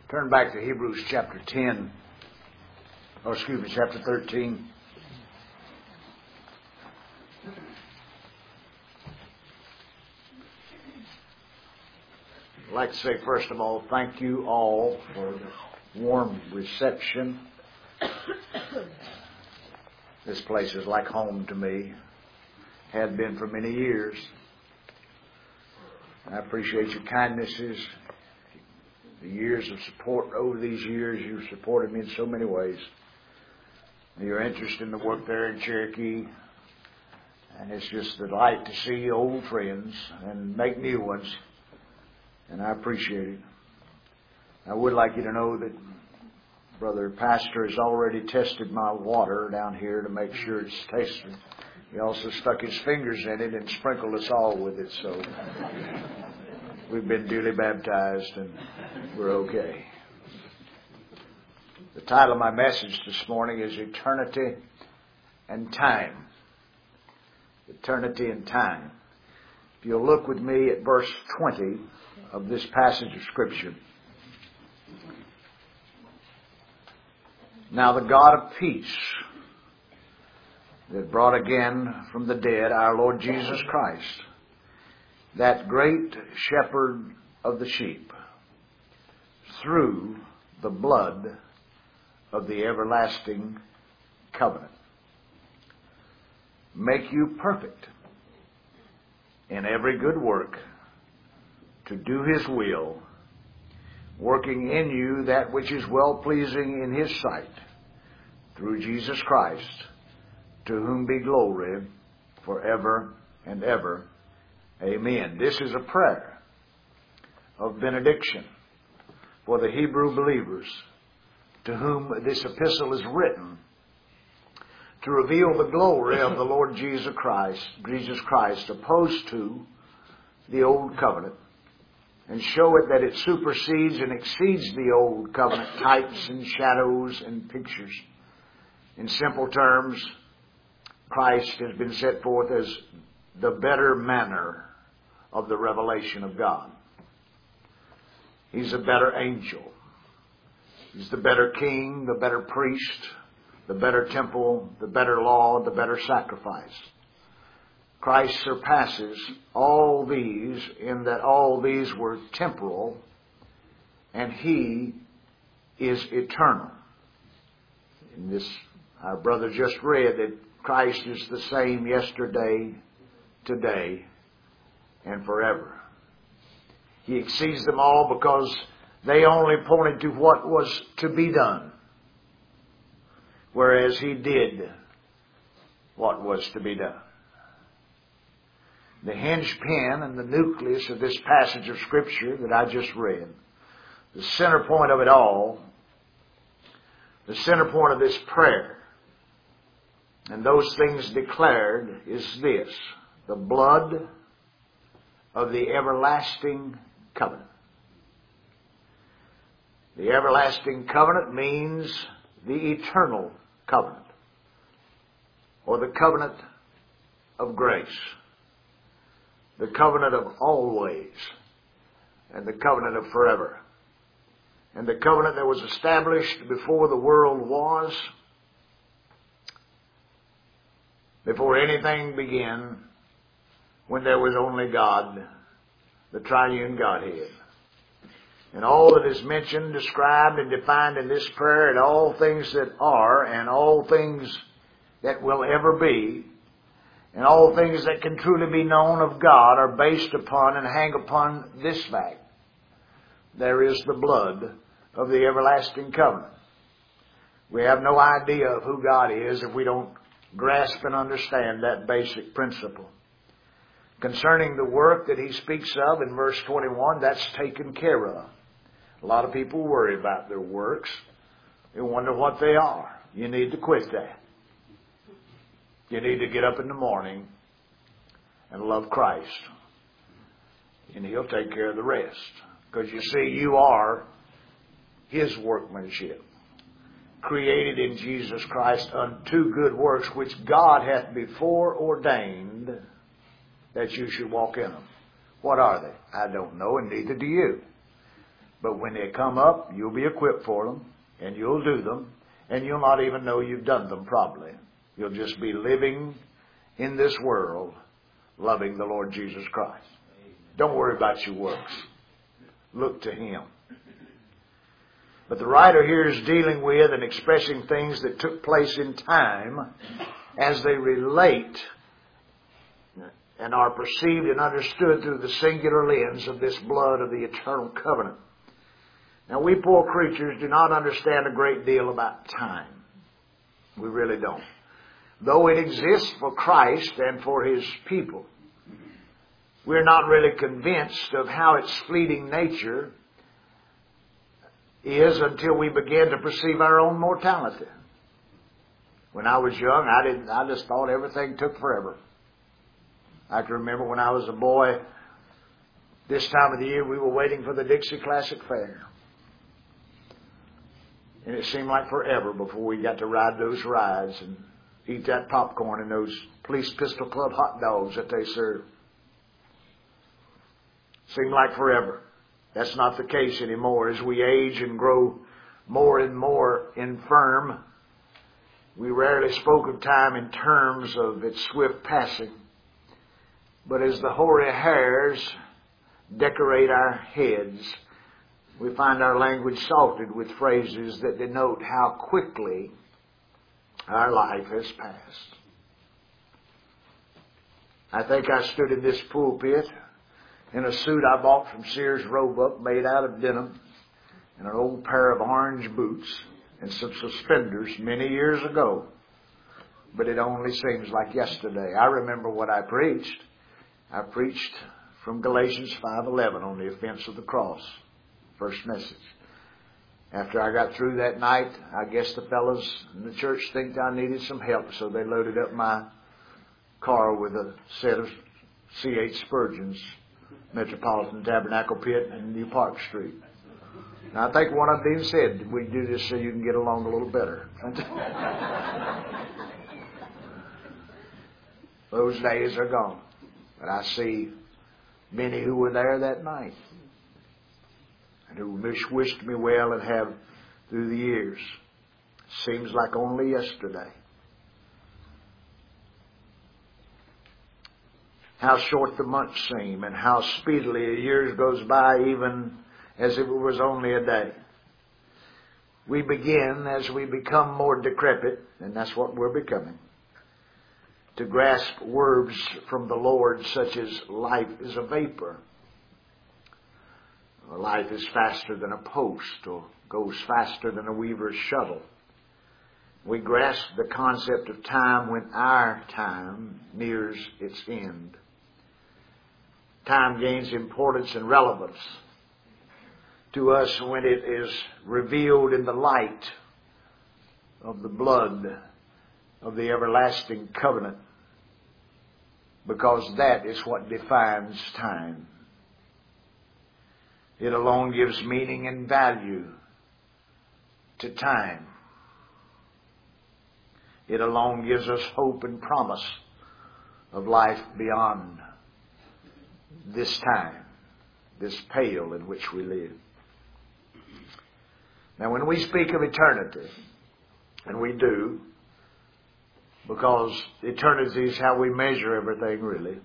Turn back to Hebrews chapter 13. I'd like to say, first of all, thank you all for the warm reception. This place is like home to me. Had been for many years. I appreciate your kindnesses, the years of support. Over these years, you've supported me in so many ways. Your interest in the work there in Cherokee. And it's just a delight to see old friends and make new ones. And I appreciate it. I would like you to know that Brother Pastor has already tested my water down here to make sure it's tasted. He also stuck his fingers in it and sprinkled us all with it. So we've been duly baptized and we're okay. The title of my message this morning is Eternity and Time. Eternity and Time. If you'll look with me at verse 20 of this passage of Scripture. Now the God of peace that brought again from the dead our Lord Jesus Christ, that great shepherd of the sheep, through the blood of the everlasting covenant, make you perfect in every good work to do His will, working in you that which is well-pleasing in His sight, through Jesus Christ, to whom be glory forever and ever. Amen. This is a prayer of benediction for the Hebrew believers to whom this epistle is written, to reveal the glory of the Lord Jesus Christ opposed to the old covenant, and show it that it supersedes and exceeds the old covenant types and shadows and pictures. In simple terms, Christ has been set forth as the better manner of the revelation of God. He's a better angel. He's the better king, the better priest, the better temple, the better law, the better sacrifice. Christ surpasses all these in that all these were temporal and He is eternal. In this, our brother just read that Christ is the same yesterday, today, and forever. He exceeds them all because they only pointed to what was to be done, whereas He did what was to be done. The hinge pin and the nucleus of this passage of Scripture that I just read, the center point of it all, the center point of this prayer, and those things declared is this: the blood of the everlasting covenant. The everlasting covenant means the eternal covenant, or the covenant of grace, the covenant of always, and the covenant of forever. And the covenant that was established before the world was, before anything began, when there was only God, the triune Godhead. And all that is mentioned, described, and defined in this prayer, and all things that are, and all things that will ever be, and all things that can truly be known of God are based upon and hang upon this fact: there is the blood of the everlasting covenant. We have no idea of who God is if we don't grasp and understand that basic principle. Concerning the work that He speaks of in verse 21, that's taken care of. A lot of people worry about their works. They wonder what they are. You need to quit that. You need to get up in the morning and love Christ, and He'll take care of the rest. Because you see, you are His workmanship, created in Jesus Christ unto good works, which God hath before ordained that you should walk in them. What are they? I don't know, and neither do you. But when they come up, you'll be equipped for them, and you'll do them, and you'll not even know you've done them probably. You'll just be living in this world, loving the Lord Jesus Christ. Don't worry about your works. Look to Him. But the writer here is dealing with and expressing things that took place in time as they relate and are perceived and understood through the singular lens of this blood of the eternal covenant. Now, we poor creatures do not understand a great deal about time. We really don't. Though it exists for Christ and for His people, we're not really convinced of how its fleeting nature is until we begin to perceive our own mortality. When I was young, I just thought everything took forever. I can remember when I was a boy, this time of the year, we were waiting for the Dixie Classic Fair. And it seemed like forever before we got to ride those rides and eat that popcorn and those Police Pistol Club hot dogs that they serve. Seemed like forever. That's not the case anymore. As we age and grow more and more infirm, we rarely spoke of time in terms of its swift passing. But as the hoary hairs decorate our heads, we find our language salted with phrases that denote how quickly our life has passed. I think I stood in this pulpit in a suit I bought from Sears Roebuck made out of denim and an old pair of orange boots and some suspenders many years ago. But it only seems like yesterday. I remember what I preached. I preached from Galatians 5:11 on the offense of the cross. First message. After I got through that night, I guess the fellows in the church think I needed some help, so they loaded up my car with a set of C.H. Spurgeon's Metropolitan Tabernacle Pit in New Park Street. Now, I think one of them said, we do this so you can get along a little better. Those days are gone. But I see many who were there that night and who wished me well and have through the years. Seems like only yesterday. How short the months seem and how speedily a year goes by even as if it was only a day. We begin as we become more decrepit, and that's what we're becoming, to grasp words from the Lord such as life is a vapor. Or life is faster than a post or goes faster than a weaver's shuttle. We grasp the concept of time when our time nears its end. Time gains importance and relevance to us when it is revealed in the light of the blood of the everlasting covenant, because that is what defines time. It alone gives meaning and value to time. It alone gives us hope and promise of life beyond this time, this pale in which we live. Now, when we speak of eternity, and we do, because eternity is how we measure everything, really,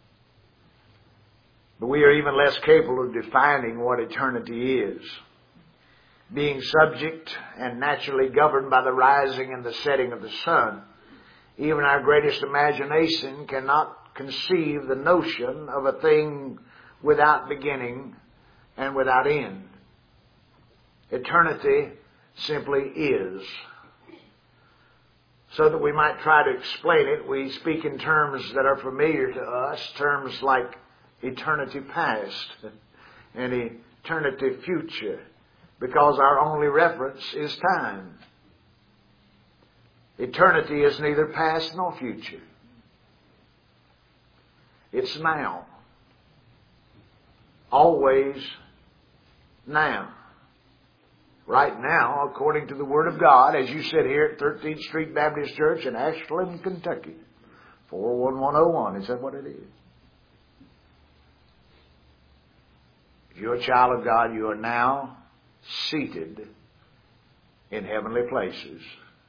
but we are even less capable of defining what eternity is. Being subject and naturally governed by the rising and the setting of the sun, even our greatest imagination cannot conceive the notion of a thing without beginning and without end. Eternity simply is. So that we might try to explain it, we speak in terms that are familiar to us, terms like eternity past and eternity future, because our only reference is time. Eternity is neither past nor future. It's now. Always now. Right now, according to the Word of God, as you sit here at 13th Street Baptist Church in Ashland, Kentucky, 41101. Is that what it is? you're a child of God, you are now seated in heavenly places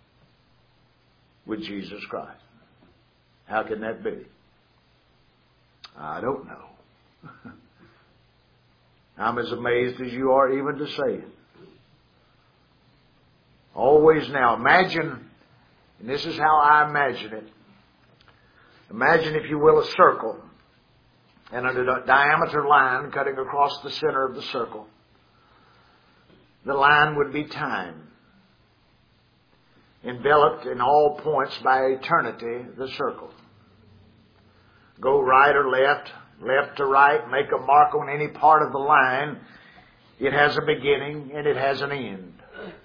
with Jesus Christ. How can that be? I don't know. I'm as amazed as you are even to say it. Always now, imagine, and this is how I imagine it. Imagine, if you will, a circle and a diameter line cutting across the center of the circle. The line would be time, enveloped in all points by eternity, the circle. Go right or left, left to right, make a mark on any part of the line. It has a beginning and it has an end.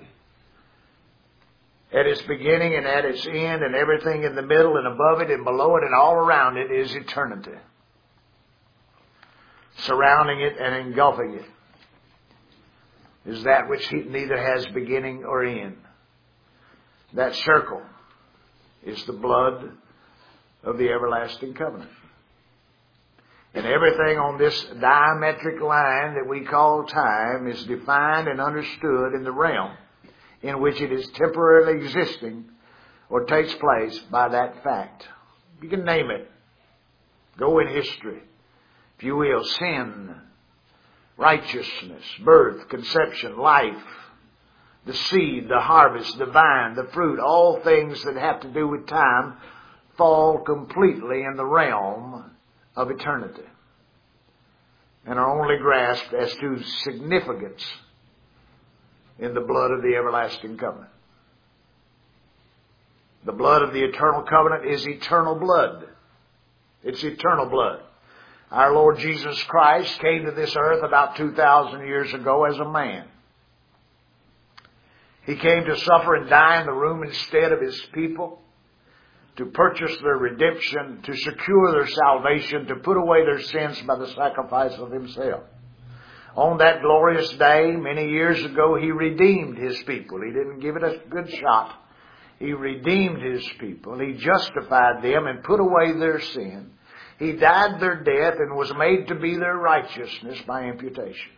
At its beginning and at its end, and everything in the middle and above it and below it and all around it is eternity. Surrounding it and engulfing it is that which neither has beginning or end. That circle is the blood of the everlasting covenant. And everything on this diametric line that we call time is defined and understood in the realm in which it is temporarily existing or takes place by that fact. You can name it. Go in history, if you will. Sin, righteousness, birth, conception, life, the seed, the harvest, the vine, the fruit, all things that have to do with time fall completely in the realm of eternity and are only grasped as to significance in the blood of the everlasting covenant. The blood of the eternal covenant is eternal blood. It's eternal blood. Our Lord Jesus Christ came to this earth about 2,000 years ago as a man. He came to suffer and die in the room instead of His people, to purchase their redemption, to secure their salvation, to put away their sins by the sacrifice of Himself. On that glorious day, many years ago, He redeemed His people. He didn't give it a good shot. He redeemed His people. He justified them and put away their sin. He died their death and was made to be their righteousness by imputation.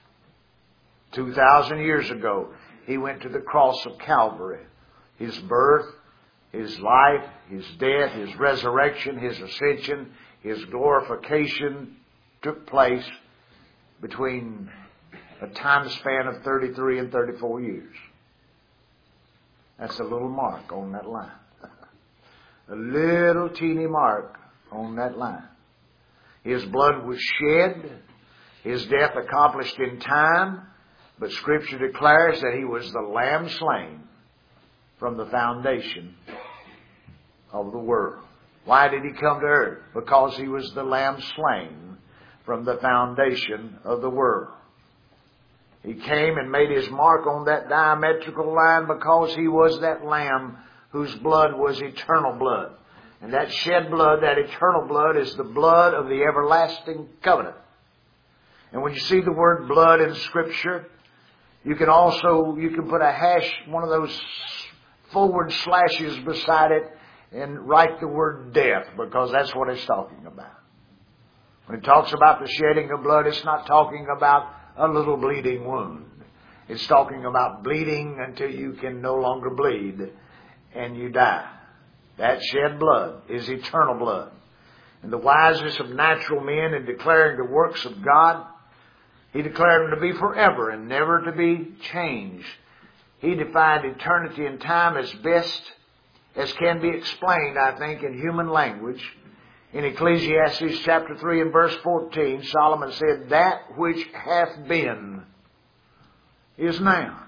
2,000 years ago, He went to the cross of Calvary. His birth, His life, His death, His resurrection, His ascension, His glorification took place between a time span of 33 and 34 years. That's a little mark on that line. A little teeny mark on that line. His blood was shed, His death accomplished in time, but Scripture declares that He was the Lamb slain from the foundation of the world. Why did He come to earth? Because He was the Lamb slain from the foundation of the world. He came and made His mark on that diametrical line because He was that Lamb whose blood was eternal blood. And that shed blood, that eternal blood, is the blood of the everlasting covenant. And when you see the word blood in Scripture, you can put a hash, one of those forward slashes beside it, and write the word death, because that's what it's talking about. When it talks about the shedding of blood, it's not talking about a little bleeding wound. It's talking about bleeding until you can no longer bleed and you die. That shed blood is eternal blood. And the wisest of natural men, in declaring the works of God, He declared them to be forever and never to be changed. He defined eternity and time as best as can be explained, I think, in human language. In Ecclesiastes chapter 3 and verse 14, Solomon said, "That which hath been is now.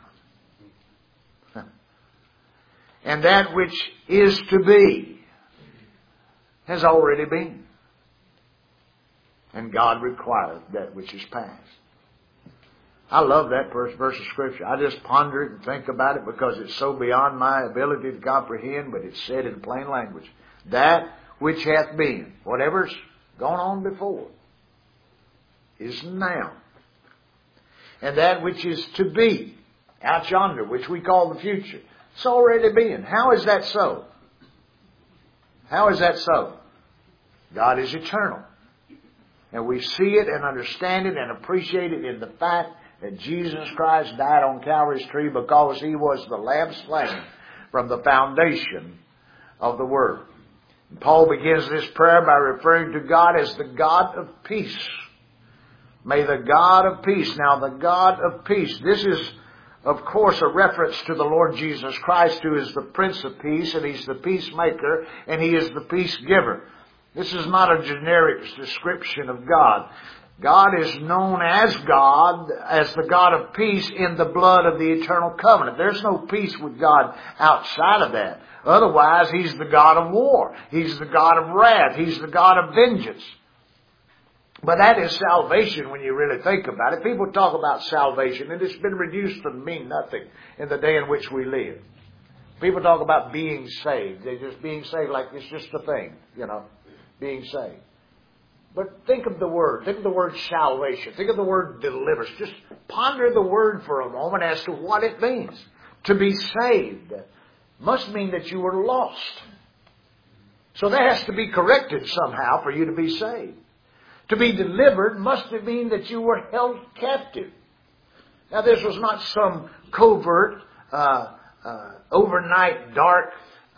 And that which is to be has already been. And God requireth that which is past." I love that verse of Scripture. I just ponder it and think about it because it's so beyond my ability to comprehend, but it's said in plain language. That which hath been, whatever's gone on before, is now. And that which is to be, out yonder, which we call the future, it's already been. How is that so? How is that so? God is eternal. And we see it and understand it and appreciate it in the fact that Jesus Christ died on Calvary's tree because He was the Lamb slain from the foundation of the world. And Paul begins this prayer by referring to God as the God of peace. May the God of peace. Now the God of peace, this is of course a reference to the Lord Jesus Christ, who is the Prince of Peace, and He's the peacemaker, and He is the peace giver. This is not a generic description of God. God is known as God, as the God of peace in the blood of the eternal covenant. There's no peace with God outside of that. Otherwise, He's the God of war. He's the God of wrath. He's the God of vengeance. But that is salvation when you really think about it. People talk about salvation, and it's been reduced to mean nothing in the day in which we live. People talk about being saved. They're just being saved like it's just a thing, being saved. But think of the word. Think of the word salvation. Think of the word deliverance. Just ponder the word for a moment as to what it means. To be saved must mean that you were lost. So that has to be corrected somehow for you to be saved. To be delivered must mean that you were held captive. Now this was not some covert, overnight dark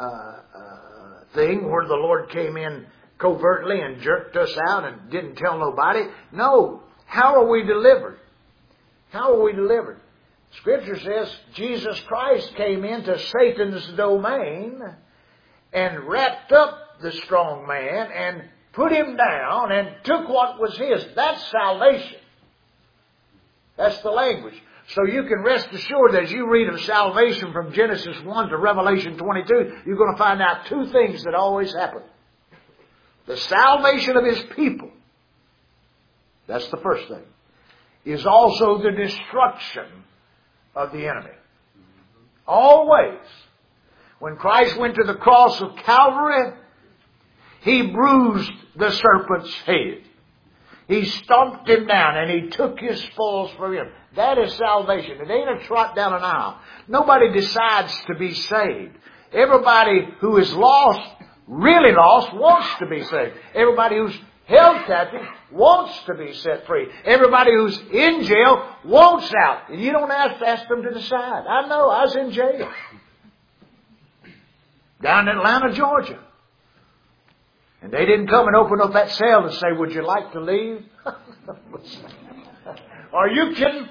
thing where the Lord came in covertly and jerked us out and didn't tell nobody. No. How are we delivered? How are we delivered? Scripture says Jesus Christ came into Satan's domain and wrapped up the strong man and put him down and took what was his. That's salvation. That's the language. So you can rest assured that as you read of salvation from Genesis 1 to Revelation 22, you're going to find out two things that always happen. The salvation of His people, that's the first thing, is also the destruction of the enemy. Always. When Christ went to the cross of Calvary, He bruised the serpent's head. He stomped him down and He took his spoils from him. That is salvation. It ain't a trot down an aisle. Nobody decides to be saved. Everybody who is lost, really lost, wants to be saved. Everybody who's held captive wants to be set free. Everybody who's in jail wants out. And you don't have to ask them to decide. I know, I was in jail. Down in Atlanta, Georgia. And they didn't come and open up that cell and say, would you like to leave? Are you kidding?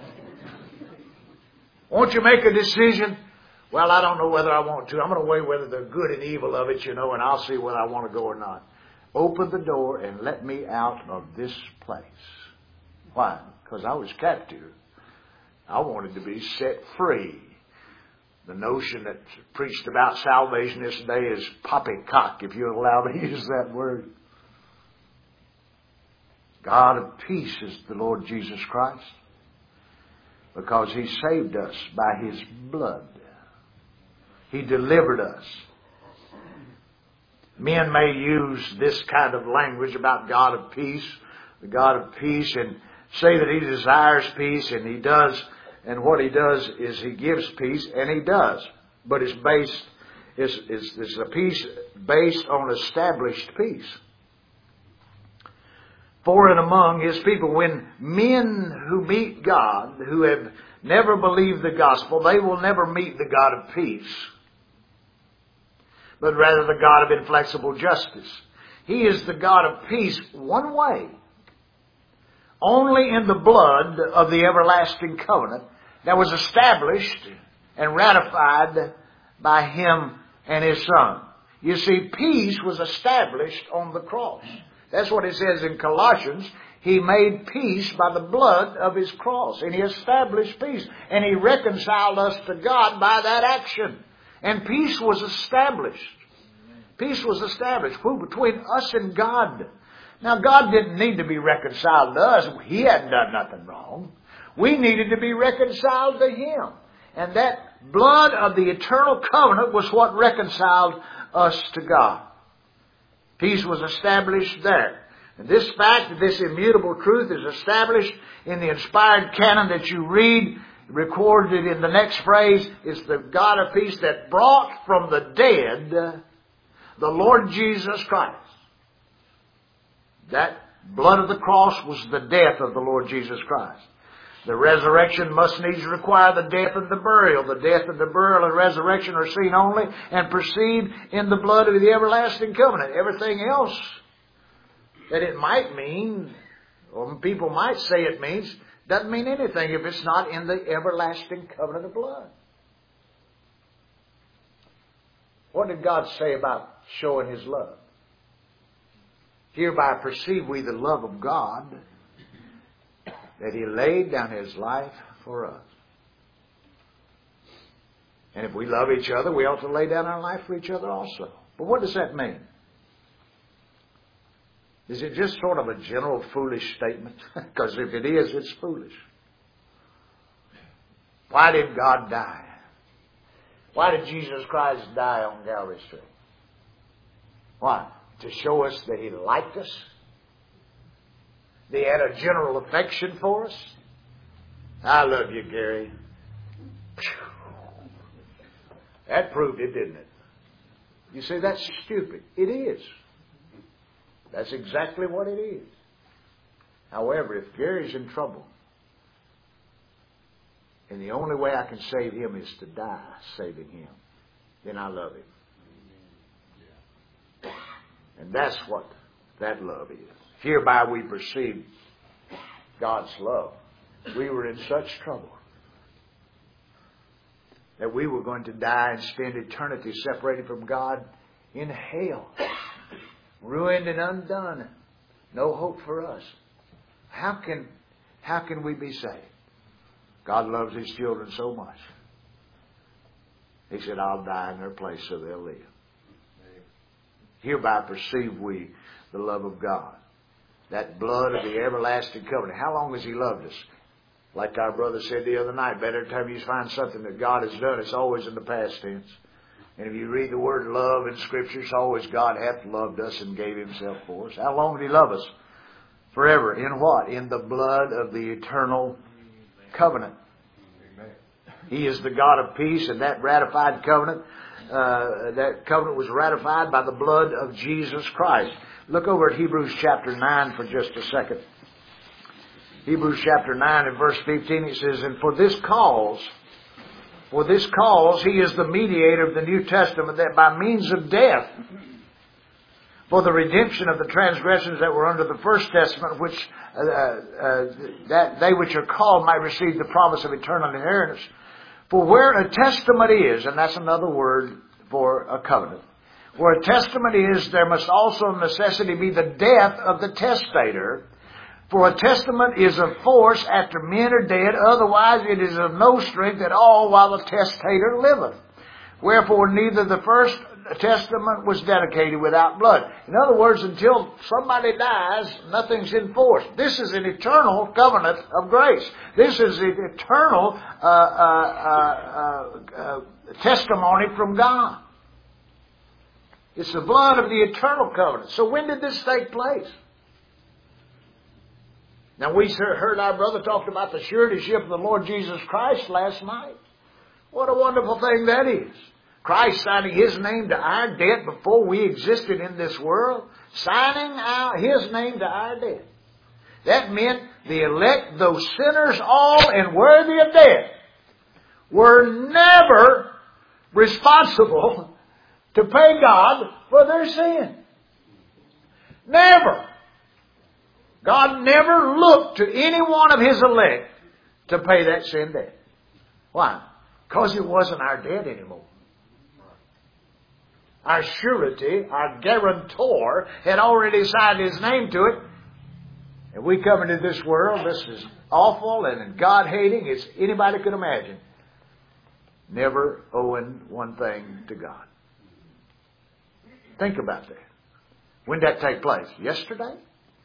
Won't you make a decision? Well, I don't know whether I want to. I'm going to weigh whether the good and evil of it, and I'll see whether I want to go or not. Open the door and let me out of this place. Why? Because I was captive. I wanted to be set free. The notion that's preached about salvation this day is poppycock, if you'll allow me to use that word. God of peace is the Lord Jesus Christ, because He saved us by His blood. He delivered us. Men may use this kind of language about God of peace, the God of peace, and say that He desires peace, and He does. And what He does is He gives peace, and He does. But it's a peace based on established peace. For and among His people, when men who meet God, who have never believed the gospel, they will never meet the God of peace, but rather the God of inflexible justice. He is the God of peace one way. Only in the blood of the everlasting covenant that was established and ratified by Him and His Son. You see, peace was established on the cross. That's what it says in Colossians. He made peace by the blood of His cross. And He established peace. And He reconciled us to God by that action. And peace was established. Peace was established between us and God. Now, God didn't need to be reconciled to us. He hadn't done nothing wrong. We needed to be reconciled to Him. And that blood of the eternal covenant was what reconciled us to God. Peace was established there. And this fact, this immutable truth is established in the inspired canon that you read, recorded in the next phrase, is the God of peace that brought from the dead the Lord Jesus Christ. That blood of the cross was the death of the Lord Jesus Christ. The resurrection must needs require the death and the burial. The death and the burial and resurrection are seen only and perceived in the blood of the everlasting covenant. Everything else that it might mean, or people might say it means, doesn't mean anything if it's not in the everlasting covenant of blood. What did God say about showing His love? Hereby perceive we the love of God, that He laid down His life for us. And if we love each other, we ought to lay down our life for each other also. But what does that mean? Is it just sort of a general foolish statement? Because if it is, it's foolish. Why did God die? Why did Jesus Christ die on Calvary's tree? Why? To show us that He liked us? They had a general affection for us? I love you, Gary. That proved it, didn't it? You say that's stupid. It is. That's exactly what it is. However, if Gary's in trouble, and the only way I can save him is to die saving him, then I love him. And that's what that love is. Hereby we perceive God's love. We were in such trouble that we were going to die and spend eternity separated from God in hell, ruined and undone, no hope for us. How can we be saved? God loves His children so much. He said, I'll die in their place so they'll live. Hereby perceive we the love of God, that blood of the everlasting covenant. How long has He loved us? Like our brother said the other night, better time you find something that God has done, it's always in the past tense. And if you read the word love in Scripture, it's always God hath loved us and gave Himself for us. How long did He love us? Forever. In what? In the blood of the eternal covenant. Amen. He is the God of peace, and that ratified covenant, that covenant was ratified by the blood of Jesus Christ. Look over at Hebrews chapter 9 for just a second. Hebrews chapter 9 and verse 15, it says, and for this cause He is the mediator of the New Testament, that by means of death, for the redemption of the transgressions that were under the first testament, which that they which are called might receive the promise of eternal inheritance. For where a testament is, and that's another word for a covenant, where a testament is, there must also of necessity be the death of the testator. For a testament is of force after men are dead, otherwise it is of no strength at all while the testator liveth. Wherefore neither the first testament was dedicated without blood. In other words, until somebody dies, nothing's in force. This is an eternal covenant of grace. This is an eternal testimony from God. It's the blood of the eternal covenant. So when did this take place? Now we heard our brother talk about the suretyship of the Lord Jesus Christ last night. What a wonderful thing that is. Christ signing His name to our debt before we existed in this world. Signing His name to our debt. That meant the elect, those sinners all and worthy of death, were never responsible to pay God for their sin. Never. God never looked to any one of His elect to pay that sin debt. Why? Because it wasn't our debt anymore. Our surety, our guarantor, had already signed His name to it. And we come into this world, this is awful and God-hating as anybody could imagine. Never owing one thing to God. Think about that. When did that take place? Yesterday?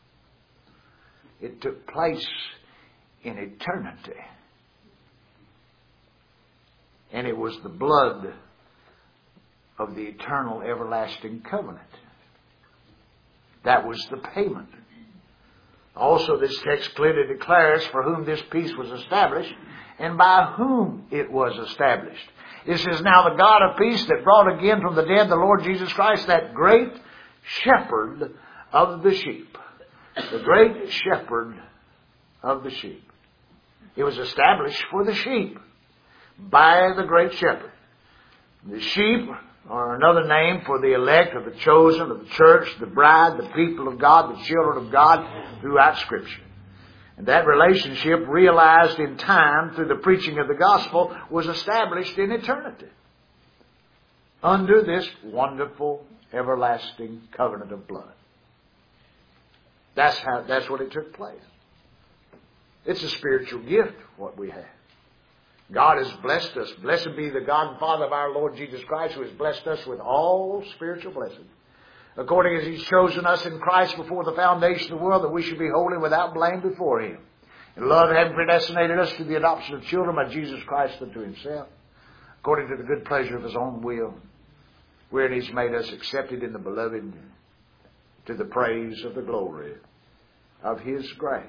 It took place in eternity. And it was the blood of the eternal everlasting covenant. That was the payment. Also, this text clearly declares for whom this peace was established and by whom it was established. This is now the God of peace that brought again from the dead the Lord Jesus Christ, that great shepherd of the sheep. The great shepherd of the sheep. It was established for the sheep by the great shepherd. The sheep are another name for the elect of the chosen of the church, the bride, the people of God, the children of God throughout Scripture. And that relationship, realized in time through the preaching of the gospel, was established in eternity under this wonderful, everlasting covenant of blood. That's what it took place. It's a spiritual gift, what we have. God has blessed us. Blessed be the God and Father of our Lord Jesus Christ, who has blessed us with all spiritual blessings, according as He's chosen us in Christ before the foundation of the world, that we should be holy without blame before Him. In love, having predestinated us to the adoption of children by Jesus Christ unto Himself, according to the good pleasure of His own will, wherein He's made us accepted in the Beloved, to the praise of the glory of His grace.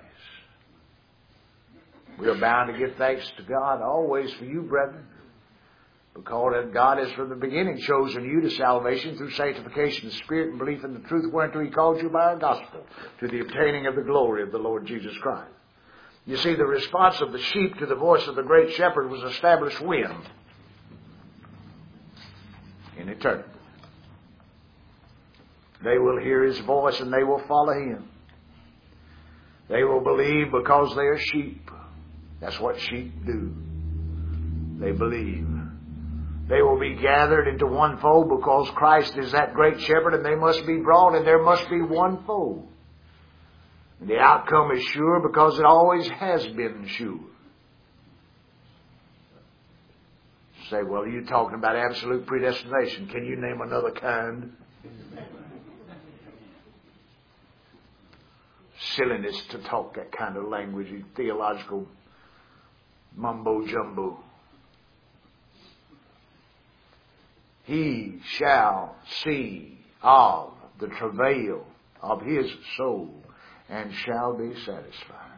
We are bound to give thanks to God always for you, brethren, because God has from the beginning chosen you to salvation through sanctification of the Spirit and belief in the truth whereunto He called you by our gospel, to the obtaining of the glory of the Lord Jesus Christ. You see, the response of the sheep to the voice of the great shepherd was established when? In eternity. They will hear His voice and they will follow Him. They will believe because they are sheep. That's what sheep do. They believe. They will be gathered into one fold because Christ is that great shepherd, and they must be brought, and there must be one fold. And the outcome is sure because it always has been sure. Say, well, you're talking about absolute predestination. Can you name another kind? Silliness to talk that kind of language, theological mumbo-jumbo. He shall see of the travail of his soul and shall be satisfied.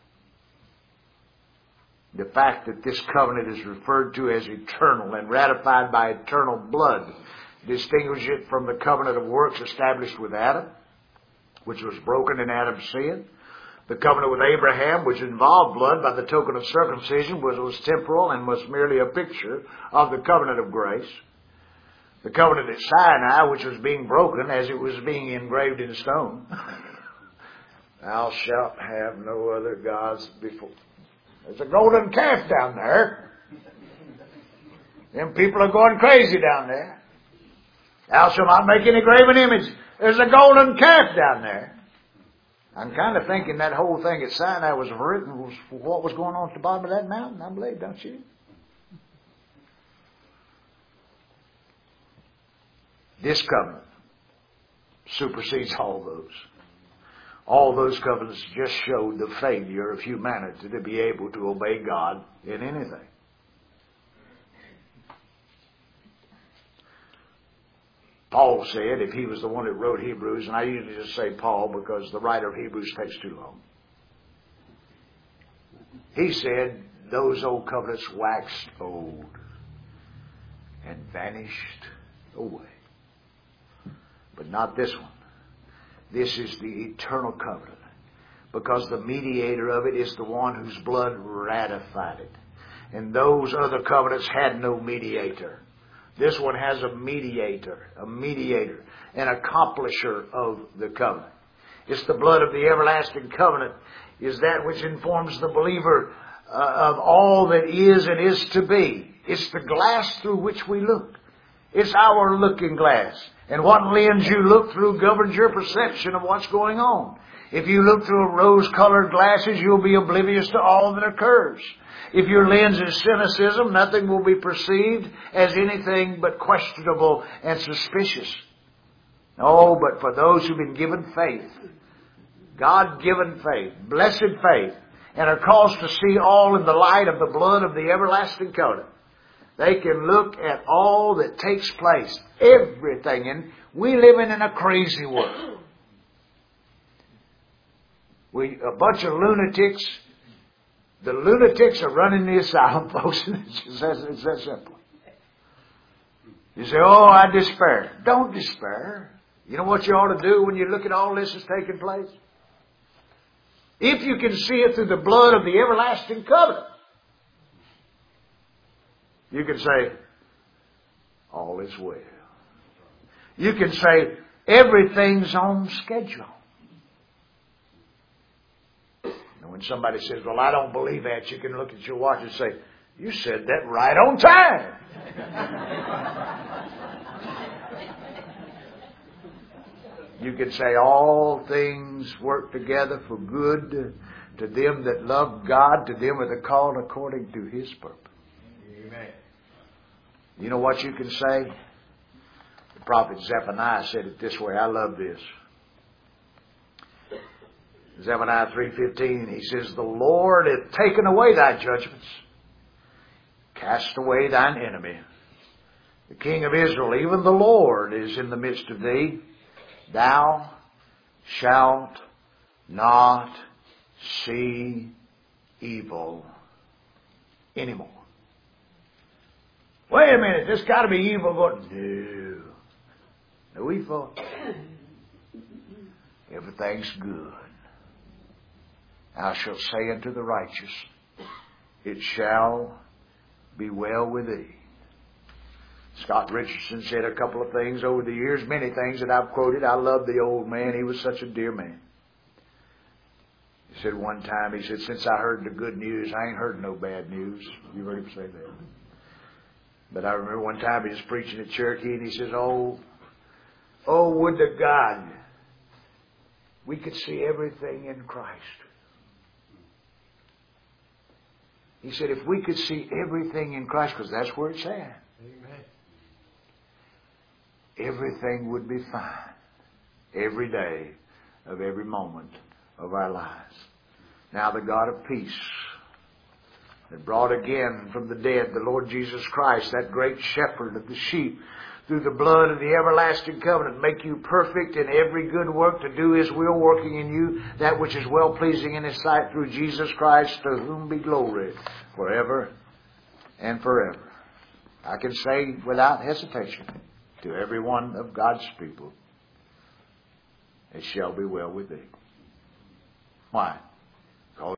The fact that this covenant is referred to as eternal and ratified by eternal blood distinguishes it from the covenant of works established with Adam, which was broken in Adam's sin. The covenant with Abraham, which involved blood by the token of circumcision, was temporal and was merely a picture of the covenant of grace. The covenant at Sinai, which was being broken as it was being engraved in stone. Thou shalt have no other gods before. There's a golden calf down there. Them people are going crazy down there. Thou shalt not make any graven image. There's a golden calf down there. I'm kind of thinking that whole thing at Sinai was written for what was going on at the bottom of that mountain, I believe, don't you? This covenant supersedes all those. All those covenants just showed the failure of humanity to be able to obey God in anything. Paul said, if he was the one that wrote Hebrews, and I usually just say Paul because the writer of Hebrews takes too long. He said, those old covenants waxed old and vanished away. But not this one. This is the eternal covenant, because the mediator of it is the one whose blood ratified it. And those other covenants had no mediator. This one has a mediator, an accomplisher of the covenant. It's the blood of the everlasting covenant, is that which informs the believer of all that is and is to be. It's the glass through which we look. It's our looking glass. And what lens you look through governs your perception of what's going on. If you look through rose-colored glasses, you'll be oblivious to all that occurs. If your lens is cynicism, nothing will be perceived as anything but questionable and suspicious. Oh, but for those who've been given faith, God-given faith, blessed faith, and are caused to see all in the light of the blood of the everlasting covenant, they can look at all that takes place, everything. And we live in a crazy world. A bunch of lunatics. The lunatics are running the asylum, folks. It's that simple. You say, oh, I despair. Don't despair. You know what you ought to do when you look at all this that's taking place? if you can see it through the blood of the everlasting covenant, you can say, all is well. You can say, everything's on schedule. And when somebody says, well, I don't believe that, you can look at your watch and say, you said that right on time. You can say, all things work together for good to them that love God, to them that are called according to His purpose. Amen. You know what you can say? The prophet Zephaniah said it this way. I love this. Zephaniah 3:15, he says, the Lord hath taken away thy judgments, cast away thine enemy. The King of Israel, even the Lord, is in the midst of thee. Thou shalt not see evil anymore. Wait a minute, there's got to be evil going. No evil. Everything's good. Thou shalt say unto the righteous, it shall be well with thee. Scott Richardson said a couple of things over the years, many things that I've quoted. I love the old man. He was such a dear man. He said one time, he said, since I heard the good news, I ain't heard no bad news. You heard him say that. But I remember one time he was preaching at Cherokee and he says, oh, would to God we could see everything in Christ. He said, if we could see everything in Christ, because that's where it's at. Amen. Everything would be fine. Every day of every moment of our lives. Now the God of peace that brought again from the dead the Lord Jesus Christ, that great shepherd of the sheep, through the blood of the everlasting covenant, make you perfect in every good work to do His will, working in you that which is well-pleasing in His sight through Jesus Christ, to whom be glory forever and forever. I can say without hesitation to every one of God's people, it shall be well with thee. Why?